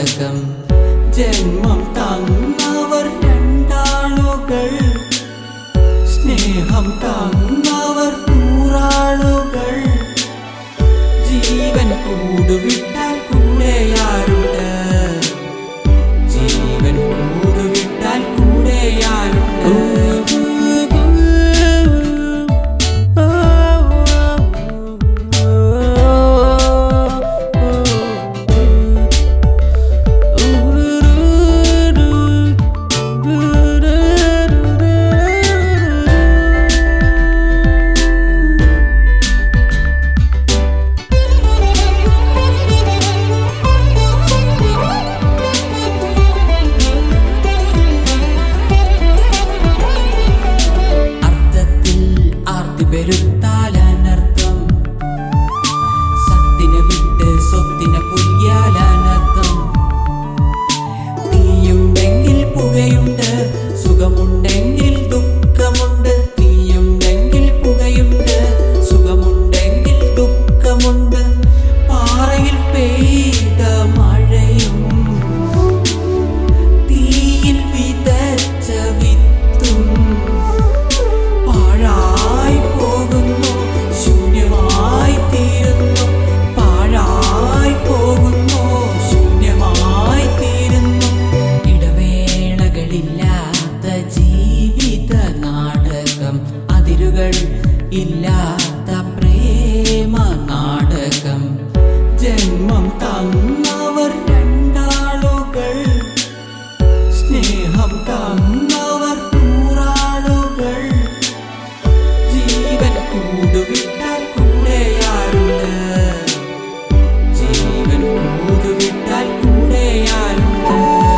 നാടകം. ജന്മം തന്നവർ രണ്ടാളുകൾ, സ്നേഹം തന്നവർ നൂറാളുകൾ. ജീവൻ കൂടുവിട്ടാൽ കൂടെയാരുണ്ട്, ജീവൻ കൂടുവിട്ടാൽ കൂടെയാരുണ്ട്. പെരുത്താലനർത്ഥം, സത്തിനെ വിട്ട് സ്വത്തിനെ പുയ്യാലനർത്ഥം. തീയുണ്ടെങ്കിൽ പുകയുണ്ട്, സുഖമുണ്ടെങ്കിൽ ദുഃഖമുണ്ട്. തീയുണ്ടെങ്കിൽ പുകയുണ്ട്, സുഖമുണ്ടെങ്കിൽ ദുഃഖമുണ്ട്. പാറയിൽ പെയ്ത മഴയും തീയിൽ വിതച്ച വിത്തും പാഴായി പോകുന്നു, ശൂന്യമായി തീരുന്നു. പാഴായി പോകുന്നു, ശൂന്യമായി തീരുന്നു. ഇടവേളകളില്ലാത്ത ജീവിത നാടകം, അതിരുകൾ ഇല്ലാത്ത പ്രേമ നാടകം. ജന്മം തന്നവർ രണ്ടാളുകൾ, സ്നേഹം തന്നവർ നൂറാളുകൾ. ജീവൻ കൂടുവിട്ടാൽ കൂടെയാരുണ്ട്, ജീവൻ കൂടുവിട്ടാൽ കൂടെയാരുണ്ട്.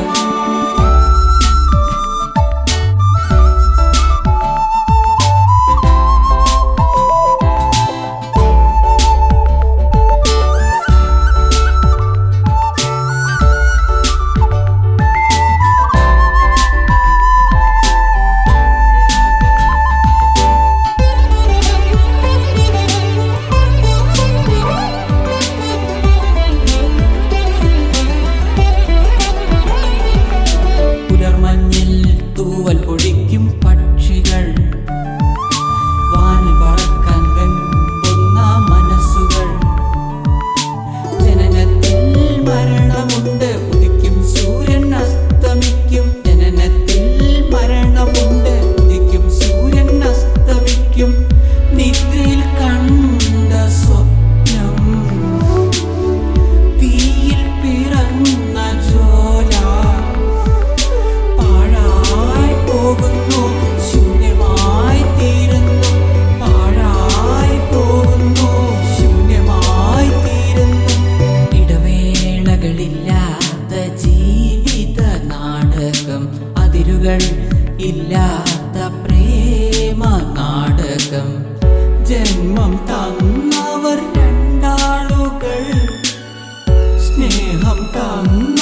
തൂവൽ പൊഴിക്കും പക്ഷികൾ, വാനിൽ പറക്കാൻ വെമ്പുന്ന മനസ്സുകൾ. ജനനത്തിൽ മരണമുണ്ട്, ഉദിക്കും സൂര്യൻ അസ്തമിക്കും. ജനനത്തിൽ മരണമുണ്ട്, ഉദിക്കും സൂര്യൻ അസ്തമിക്കും. നിദ്രയിൽ കണ്ട സ്വപ്നം തീയിൽ പിറന്ന ജോല പോകുന്നു, ശൂന്യമായി തീരുന്നു. പാഴായി പോകുന്നു, ശൂന്യമായി തീരുന്നു. ഇടവേളകളില്ലാത്ത ജീവിത നാടകം, അതിരുകൾ ഇല്ലാത്ത പ്രേമ നാടകം. ജന്മം തന്നവർ രണ്ടാളുകൾ, സ്നേഹം തന്ന